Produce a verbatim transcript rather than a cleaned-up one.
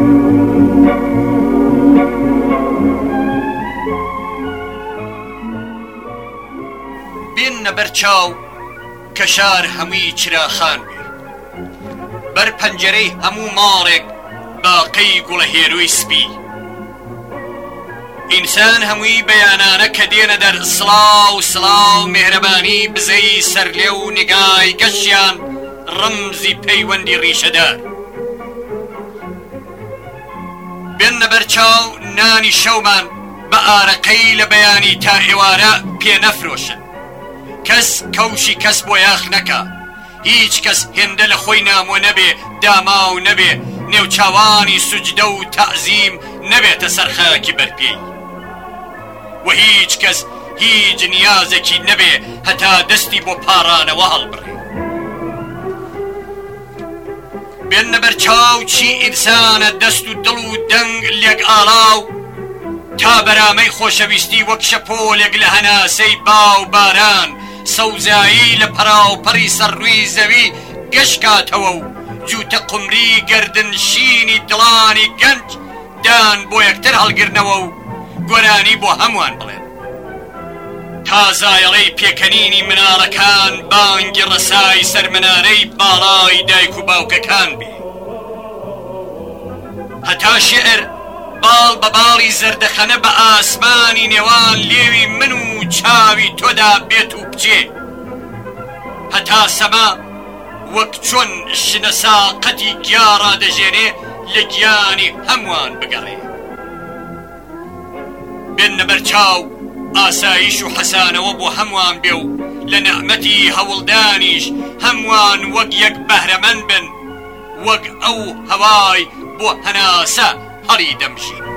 بێنە بەرچاو کە شار هەمووی چراخان بێ، بەر پەنجەرەی هەموو ماڵێک باقەی گوڵە هێروی سپی. ئینسان هەمووی بەیانانە کە دێنە دەر سڵاو سڵاو مێهرەبانی بزەی سەرلێ و نیگای گەشیان ڕەمزی پەیوەندی ڕیشەدار. بێنە بەرچاو نانی شەومان بە ئارەقەی لە بەیانی تا ئێوارە پێ نەفرۆشن. کەس کەوشی کەس بۆ یاخ نەکا، هیچ کەس هێندە لە خۆی نامۆ نەبێ، داماو نەبێ، نێوچاوانی سوجدە و تەعزیم نەبێتە سەرخاکی بەرپێی، و هیچ کەس هیچ نیازێکی نەبێ هەتا دەستی بۆ پاڕانەوە هەڵبڕێ. بێنە بەرچاو چی ئینسانە دەست و دڵ و دەنگ لێک ئاڵاو، تا بەرامەی خۆشەویستی وەک شەپۆلێک لە هەناسەی باو باران سەوزایی لە پەراوپەڕی سەرڕووی زەوی گەشکاتەوە و جووتە قمری گەردنشینی دڵانی گەنج دان بۆ یەکتر هەڵگرنەوە و گۆرانی بۆ هەمووان بڵێن. تازایەڵەی پێکەنینی مناڵەکان بانگی ڕەسای سەرمەنارەی باڵای دایک و باوکەکان بێ. هەتا شێعر باڵ بە باڵی زەردەخەنە بە ئاسمانی نێوان لێوی من و چاوی تۆدا بێت و بچێ. هەتا سەما وەک چۆن شنە ساقەتی گیا ڕادەژێنێ لە گیانی هەمووان بگەڕێ. بێنە بەرچاو ئاسایش و حەسانەوە بۆ هەمووان بێ و لە نەعمەتی هەوڵدانیش هەمووان وەک یەک بەهرەمەند بن، وەک ئەو هەوای بۆ هەناسە هەڵی دەمشین.